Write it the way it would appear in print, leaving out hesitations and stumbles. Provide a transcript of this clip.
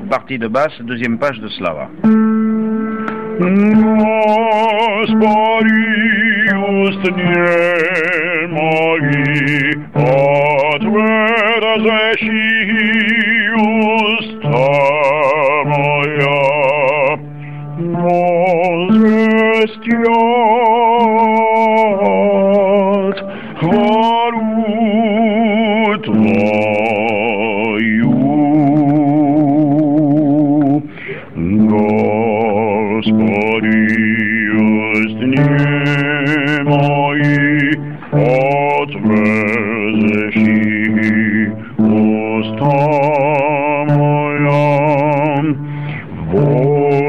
partie de basse, deuxième page de Slava. Господи, устни мои, отверзащи уста моя, возвестят хвалу Твою. Господи, устни мои, отверзащи уста моя,